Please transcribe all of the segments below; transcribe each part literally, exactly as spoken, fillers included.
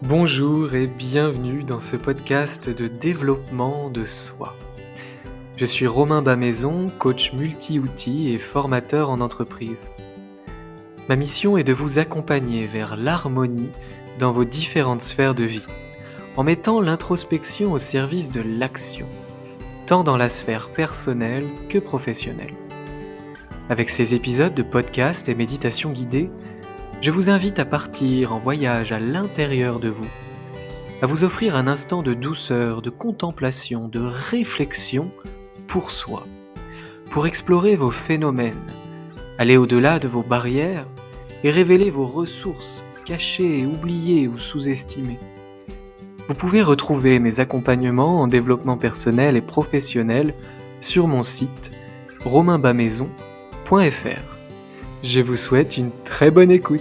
Bonjour et bienvenue dans ce podcast de développement de soi. Je suis Romain Bamaison, coach multi-outils et formateur en entreprise. Ma mission est de vous accompagner vers l'harmonie dans vos différentes sphères de vie, en mettant l'introspection au service de l'action, tant dans la sphère personnelle que professionnelle. Avec ces épisodes de podcast et méditation guidée, je vous invite à partir en voyage à l'intérieur de vous, à vous offrir un instant de douceur, de contemplation, de réflexion pour soi, pour explorer vos phénomènes, aller au-delà de vos barrières et révéler vos ressources cachées, oubliées ou sous-estimées. Vous pouvez retrouver mes accompagnements en développement personnel et professionnel sur mon site romain bamaison point f r. Je vous souhaite une très bonne écoute.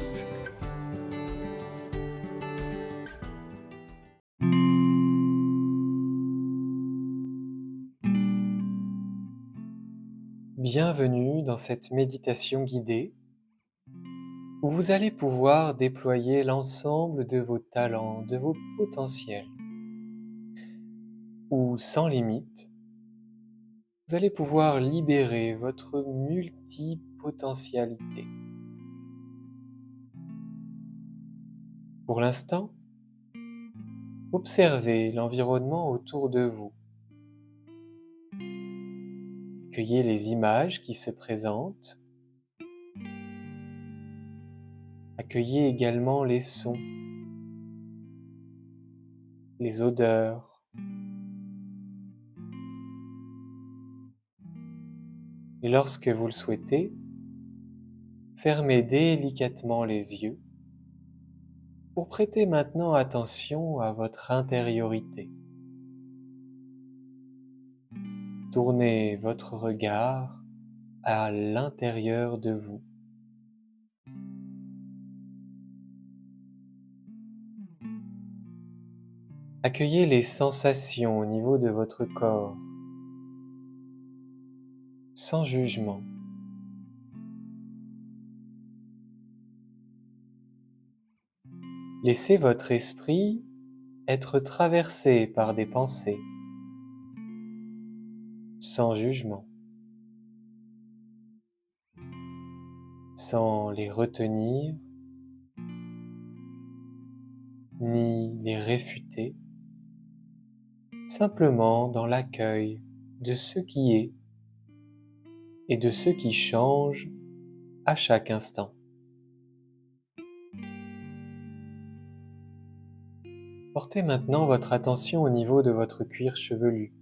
Bienvenue dans cette méditation guidée où vous allez pouvoir déployer l'ensemble de vos talents, de vos potentiels, où sans limite, vous allez pouvoir libérer votre multipotentialité. Pour l'instant, observez l'environnement autour de vous. Accueillez les images qui se présentent. Accueillez également les sons, les odeurs. Et lorsque vous le souhaitez, fermez délicatement les yeux pour prêter maintenant attention à votre intériorité. Tournez votre regard à l'intérieur de vous. Accueillez les sensations au niveau de votre corps, sans jugement. Laissez votre esprit être traversé par des pensées, sans jugement, sans les retenir, ni les réfuter, simplement dans l'accueil de ce qui est et de ce qui change à chaque instant. Portez maintenant votre attention au niveau de votre cuir chevelu.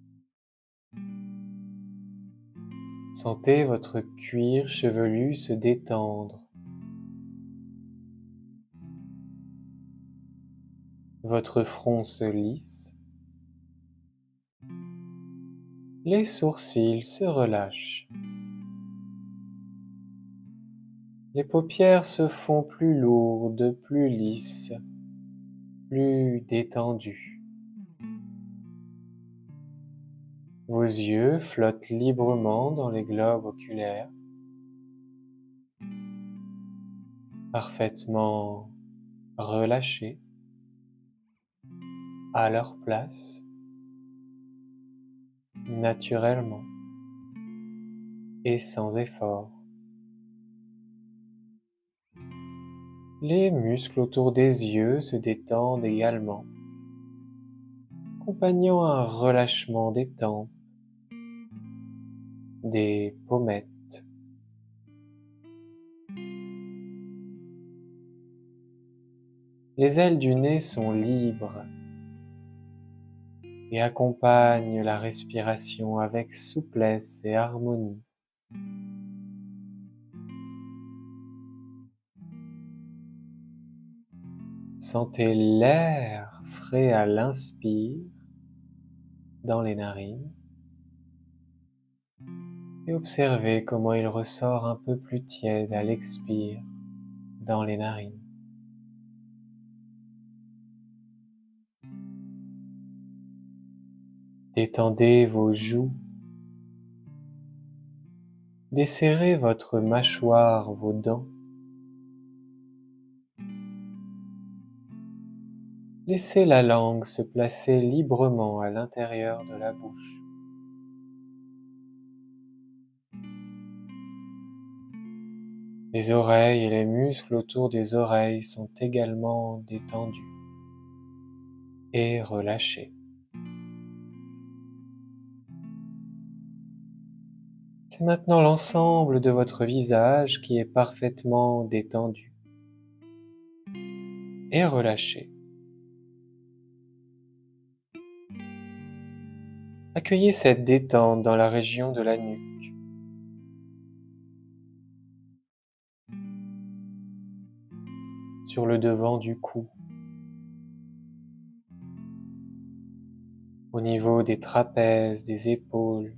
Sentez votre cuir chevelu se détendre. Votre front se lisse. Les sourcils se relâchent. Les paupières se font plus lourdes, plus lisses, plus détendues. Vos yeux flottent librement dans les globes oculaires, parfaitement relâchés, à leur place, naturellement et sans effort. Les muscles autour des yeux se détendent également, accompagnant un relâchement des tempes, des pommettes. Les ailes du nez sont libres et accompagnent la respiration avec souplesse et harmonie. Sentez l'air frais à l'inspire dans les narines et observez comment il ressort un peu plus tiède à l'expire dans les narines. Détendez vos joues, desserrez votre mâchoire, vos dents. Laissez la langue se placer librement à l'intérieur de la bouche. Les oreilles et les muscles autour des oreilles sont également détendus et relâchés. C'est maintenant l'ensemble de votre visage qui est parfaitement détendu et relâché. Accueillez cette détente dans la région de la nuque. Sur le devant du cou, au niveau des trapèzes, des épaules.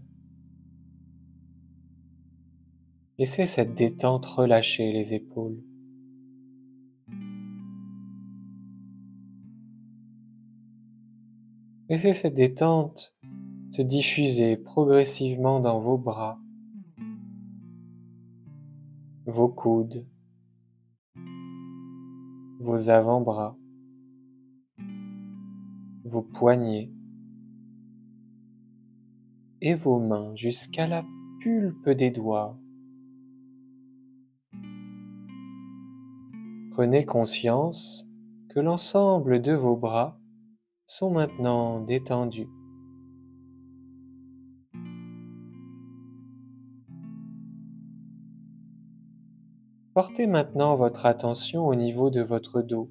Laissez cette détente relâcher les épaules. Laissez cette détente se diffuser progressivement dans vos bras, vos coudes, vos avant-bras, vos poignets et vos mains jusqu'à la pulpe des doigts. Prenez conscience que l'ensemble de vos bras sont maintenant détendus. Portez maintenant votre attention au niveau de votre dos.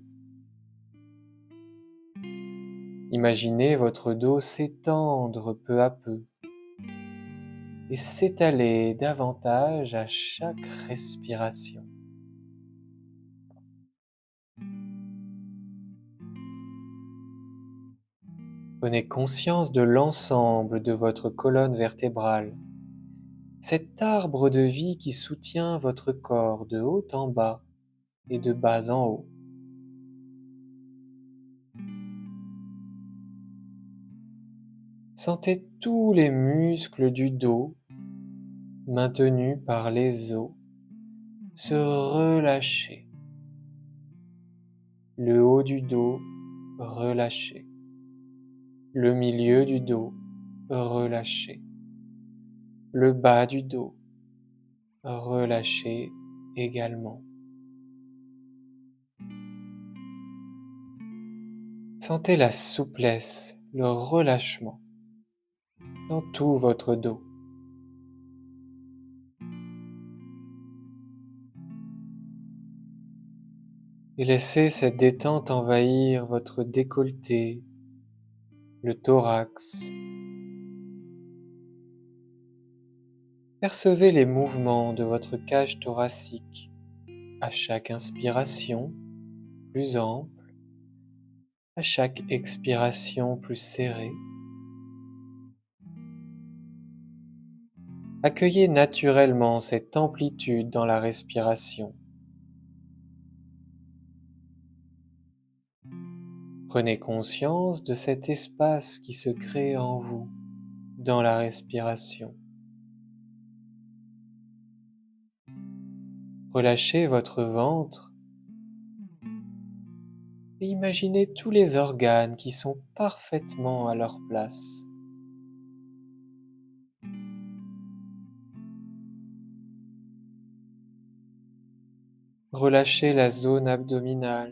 Imaginez votre dos s'étendre peu à peu et s'étaler davantage à chaque respiration. Prenez conscience de l'ensemble de votre colonne vertébrale, cet arbre de vie qui soutient votre corps de haut en bas et de bas en haut. Sentez tous les muscles du dos maintenus par les os se relâcher. Le haut du dos relâché. Le milieu du dos relâché. Le bas du dos relâché également. Sentez la souplesse, le relâchement dans tout votre dos. Et laissez cette détente envahir votre décolleté, le thorax. Percevez les mouvements de votre cage thoracique à chaque inspiration plus ample, à chaque expiration plus serrée. Accueillez naturellement cette amplitude dans la respiration. Prenez conscience de cet espace qui se crée en vous dans la respiration. Relâchez votre ventre et imaginez tous les organes qui sont parfaitement à leur place. Relâchez la zone abdominale.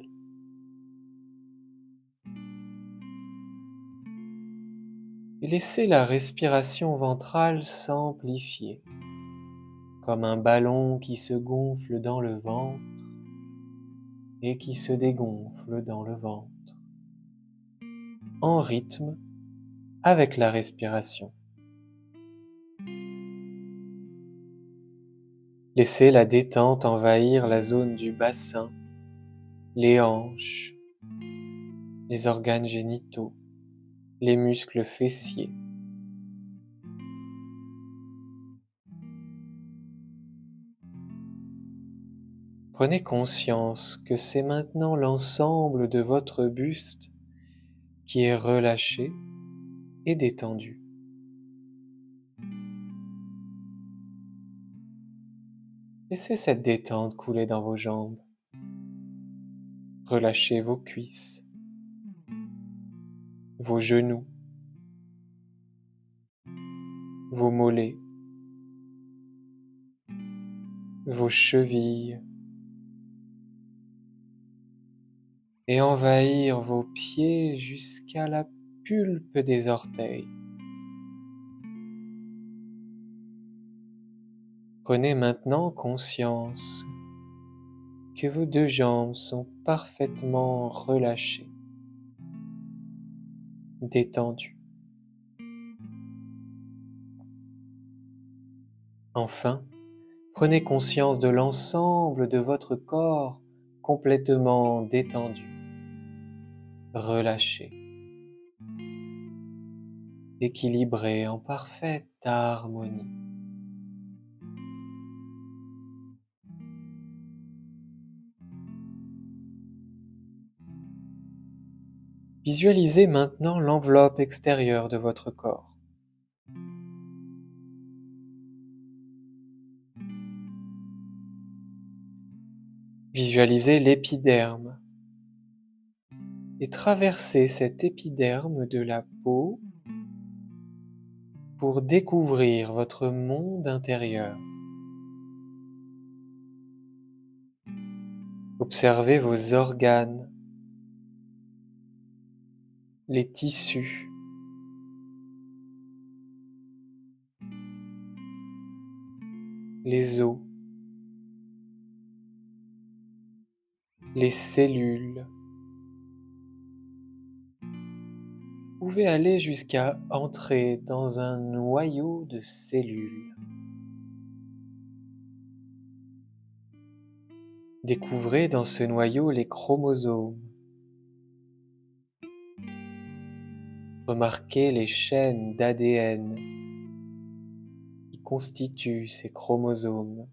Et laissez la respiration ventrale s'amplifier, comme un ballon qui se gonfle dans le ventre et qui se dégonfle dans le ventre, en rythme avec la respiration. Laissez la détente envahir la zone du bassin, les hanches, les organes génitaux, les muscles fessiers. Prenez conscience que c'est maintenant l'ensemble de votre buste qui est relâché et détendu. Laissez cette détente couler dans vos jambes. Relâchez vos cuisses, vos genoux, vos mollets, vos chevilles, et envahir vos pieds jusqu'à la pulpe des orteils. Prenez maintenant conscience que vos deux jambes sont parfaitement relâchées, détendues. Enfin, prenez conscience de l'ensemble de votre corps complètement détendu, relâché, équilibré en parfaite harmonie. Visualisez maintenant l'enveloppe extérieure de votre corps. Visualisez l'épiderme et traversez cet épiderme de la peau pour découvrir votre monde intérieur. Observez vos organes, les tissus, les os, les cellules. Vous pouvez aller jusqu'à entrer dans un noyau de cellules. Découvrez dans ce noyau les chromosomes. Remarquez les chaînes d'A D N qui constituent ces chromosomes.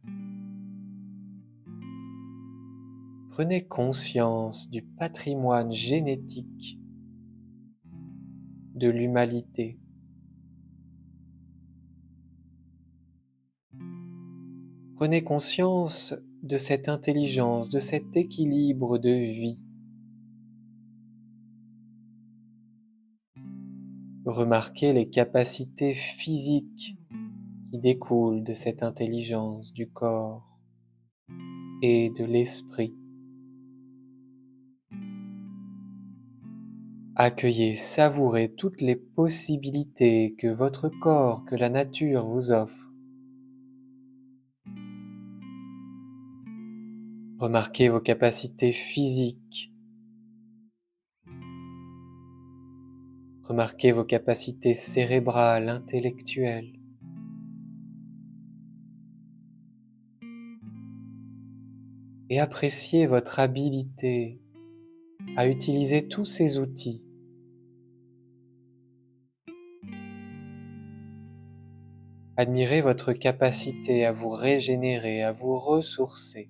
Prenez conscience du patrimoine génétique de l'humanité. Prenez conscience de cette intelligence, de cet équilibre de vie. Remarquez les capacités physiques qui découlent de cette intelligence du corps et de l'esprit. Accueillez, savourez toutes les possibilités que votre corps, que la nature vous offre. Remarquez vos capacités physiques. Remarquez vos capacités cérébrales, intellectuelles. Et appréciez votre habilité à utiliser tous ces outils. Admirez votre capacité à vous régénérer, à vous ressourcer.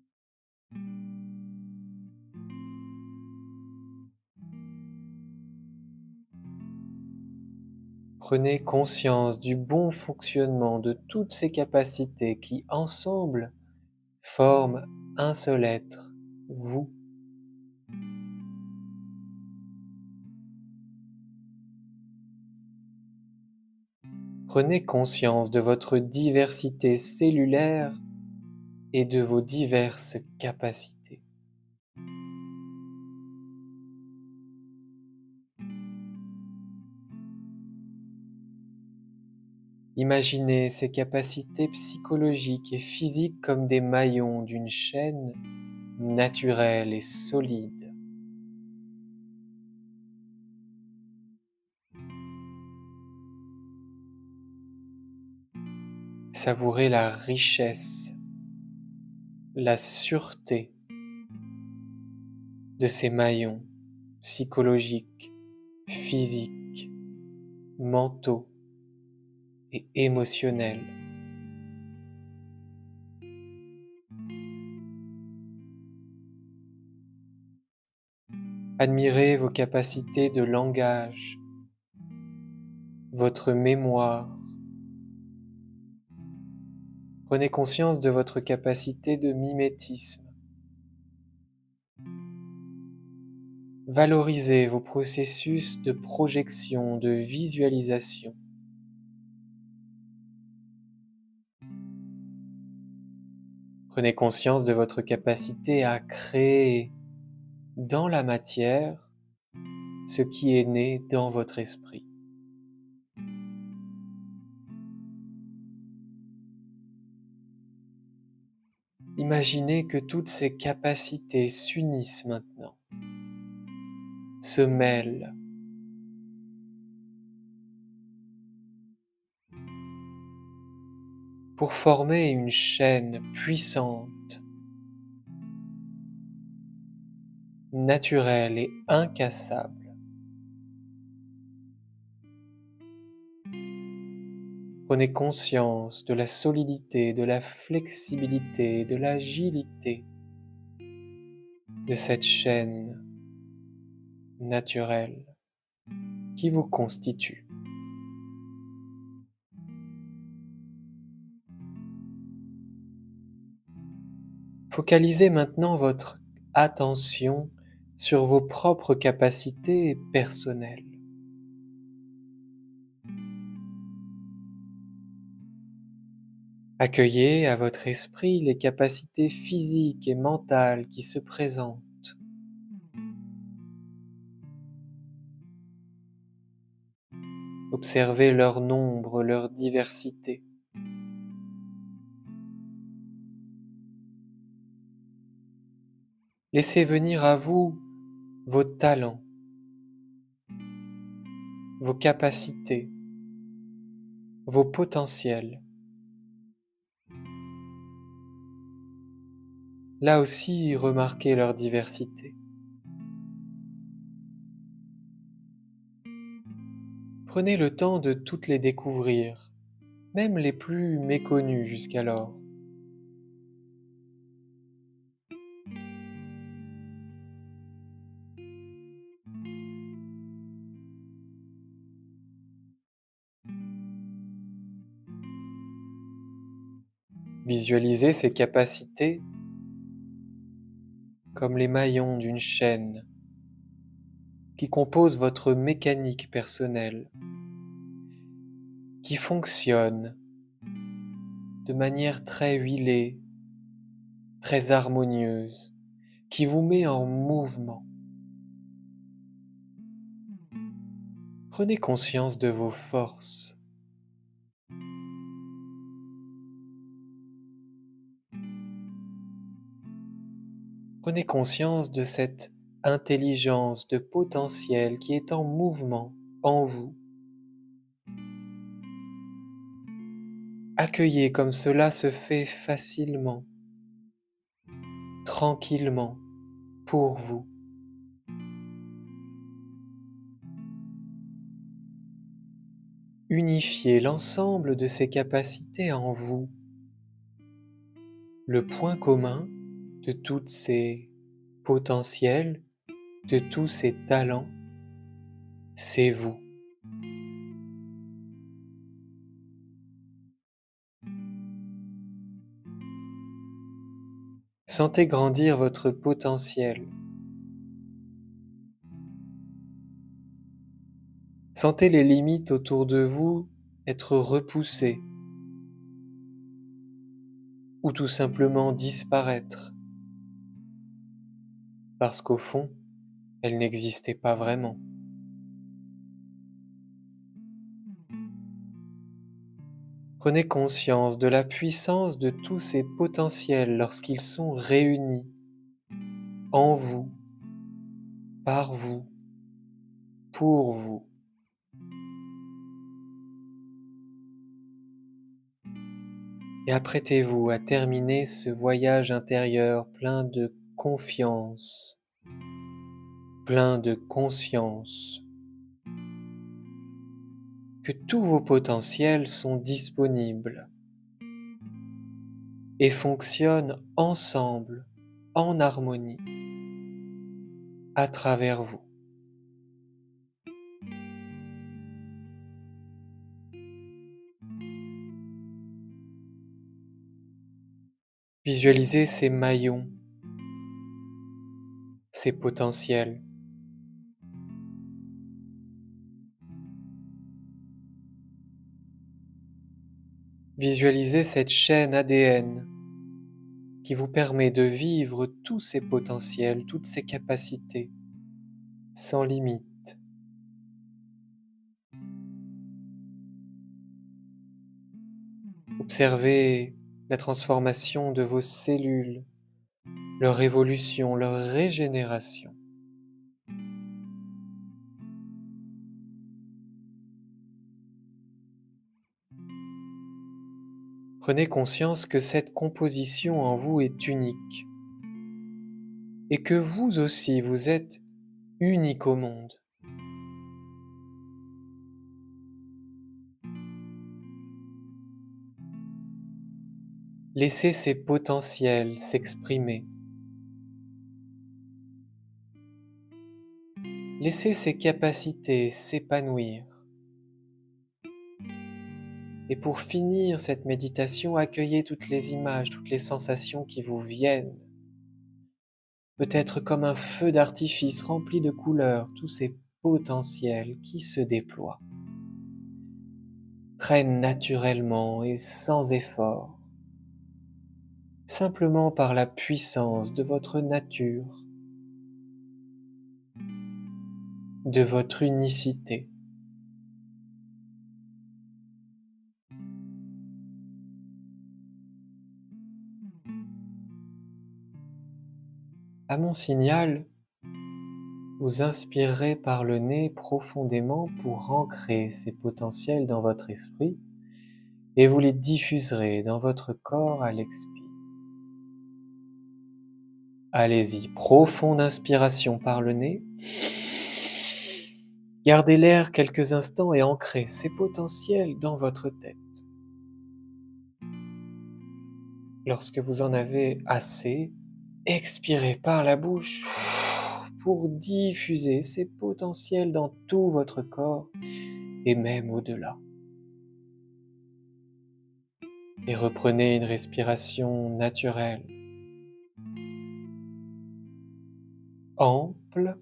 Prenez conscience du bon fonctionnement de toutes ces capacités qui, ensemble, forment un seul être, vous. Prenez conscience de votre diversité cellulaire et de vos diverses capacités. Imaginez ces capacités psychologiques et physiques comme des maillons d'une chaîne naturelle et solide. Savourez la richesse, la sûreté de ces maillons psychologiques, physiques, mentaux et émotionnels. Admirez vos capacités de langage, votre mémoire. Prenez conscience de votre capacité de mimétisme. Valorisez vos processus de projection, de visualisation. Prenez conscience de votre capacité à créer dans la matière ce qui est né dans votre esprit. Imaginez que toutes ces capacités s'unissent maintenant, se mêlent, pour former une chaîne puissante, naturelle et incassable. Prenez conscience de la solidité, de la flexibilité, de l'agilité de cette chaîne naturelle qui vous constitue. Focalisez maintenant votre attention sur vos propres capacités personnelles. Accueillez à votre esprit les capacités physiques et mentales qui se présentent. Observez leur nombre, leur diversité. Laissez venir à vous vos talents, vos capacités, vos potentiels. Là aussi, remarquez leur diversité. Prenez le temps de toutes les découvrir, même les plus méconnues jusqu'alors. Visualisez ces capacités comme les maillons d'une chaîne qui composent votre mécanique personnelle, qui fonctionne de manière très huilée, très harmonieuse, qui vous met en mouvement. Prenez conscience de vos forces. Prenez conscience de cette intelligence, de potentiel qui est en mouvement en vous. Accueillez comme cela se fait facilement, tranquillement, pour vous. Unifiez l'ensemble de ces capacités en vous. Le point commun de tous ces potentiels, de tous ces talents, c'est vous. Sentez grandir votre potentiel. Sentez les limites autour de vous être repoussées ou tout simplement disparaître parce qu'au fond, elles n'existaient pas vraiment. Prenez conscience de la puissance de tous ces potentiels lorsqu'ils sont réunis en vous, par vous, pour vous. Et apprêtez-vous à terminer ce voyage intérieur plein de confiance, plein de conscience, que tous vos potentiels sont disponibles et fonctionnent ensemble, en harmonie, à travers vous. Visualisez ces maillons, ces potentiels, Visualisez cette chaîne A D N qui vous permet de vivre tous ces potentiels, toutes ces capacités, sans limite. Observez la transformation de vos cellules, leur évolution, leur régénération. Prenez conscience que cette composition en vous est unique et que vous aussi vous êtes unique au monde. Laissez ces potentiels s'exprimer. Laissez ces capacités s'épanouir. Et pour finir cette méditation, accueillez toutes les images, toutes les sensations qui vous viennent. Peut-être comme un feu d'artifice rempli de couleurs, tous ces potentiels qui se déploient, très naturellement et sans effort, simplement par la puissance de votre nature, de votre unicité. À mon signal, vous inspirerez par le nez profondément pour ancrer ces potentiels dans votre esprit et vous les diffuserez dans votre corps à l'expire. Allez-y, profonde inspiration par le nez. Gardez l'air quelques instants et ancrez ces potentiels dans votre tête. Lorsque vous en avez assez, expirez par la bouche pour diffuser ces potentiels dans tout votre corps et même au-delà. Et reprenez une respiration naturelle, ample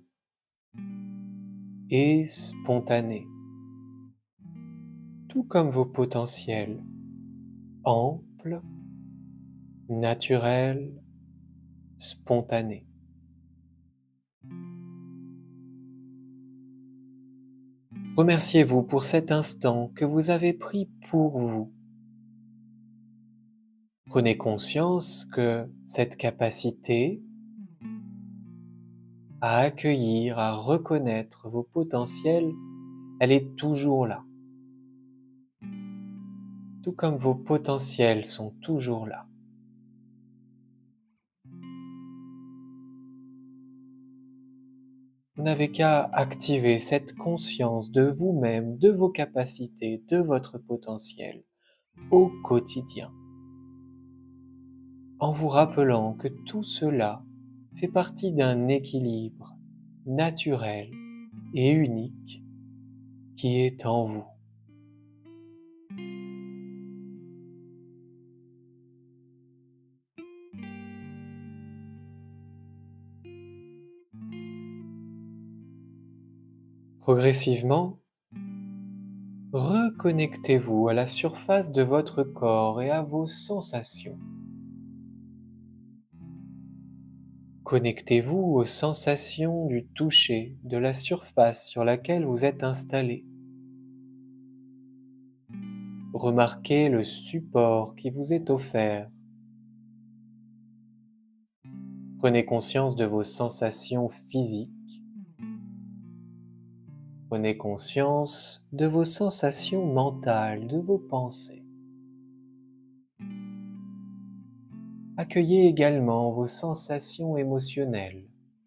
et spontanée, tout comme vos potentiels, amples, naturels, spontanés. Remerciez-vous pour cet instant que vous avez pris pour vous. Prenez conscience que cette capacité à accueillir, à reconnaître vos potentiels, elle est toujours là. Tout comme vos potentiels sont toujours là. Vous n'avez qu'à activer cette conscience de vous-même, de vos capacités, de votre potentiel au quotidien, en vous rappelant que tout cela fait partie d'un équilibre naturel et unique qui est en vous. Progressivement, reconnectez-vous à la surface de votre corps et à vos sensations. Connectez-vous aux sensations du toucher de la surface sur laquelle vous êtes installé. Remarquez le support qui vous est offert. Prenez conscience de vos sensations physiques. Prenez conscience de vos sensations mentales, de vos pensées. Accueillez également vos sensations émotionnelles.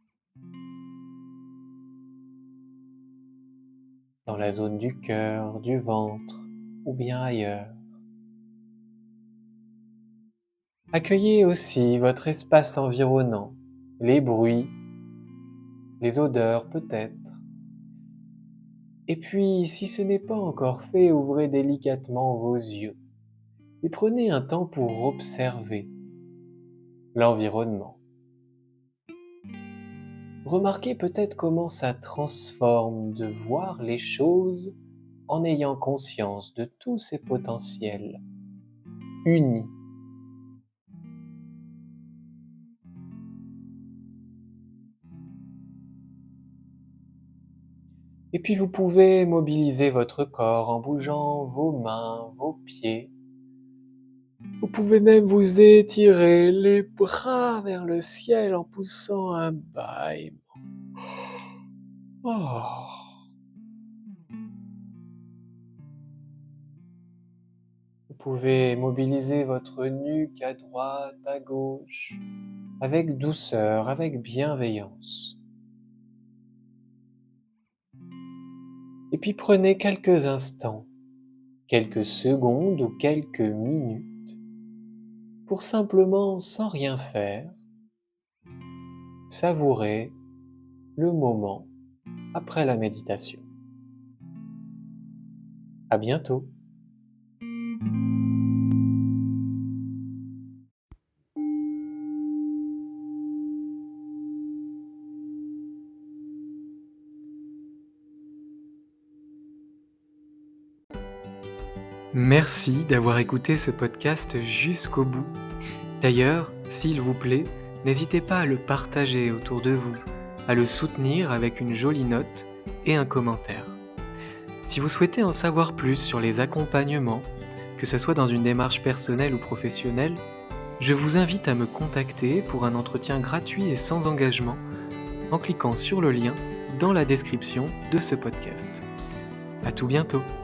Dans la zone du cœur, du ventre ou bien ailleurs. Accueillez aussi votre espace environnant, les bruits, les odeurs peut-être. Et puis, si ce n'est pas encore fait, ouvrez délicatement vos yeux et prenez un temps pour observer l'environnement. Remarquez peut-être comment ça transforme de voir les choses en ayant conscience de tous ces potentiels unis. Et puis vous pouvez mobiliser votre corps en bougeant vos mains, vos pieds. Vous pouvez même vous étirer les bras vers le ciel en poussant un bâillement. Oh. Vous pouvez mobiliser votre nuque à droite, à gauche, avec douceur, avec bienveillance. Et puis prenez quelques instants, quelques secondes ou quelques minutes pour simplement, sans rien faire, savourer le moment après la méditation. À bientôt. Merci d'avoir écouté ce podcast jusqu'au bout. D'ailleurs, s'il vous plaît, n'hésitez pas à le partager autour de vous, à le soutenir avec une jolie note et un commentaire. Si vous souhaitez en savoir plus sur les accompagnements, que ce soit dans une démarche personnelle ou professionnelle, je vous invite à me contacter pour un entretien gratuit et sans engagement en cliquant sur le lien dans la description de ce podcast. À tout bientôt!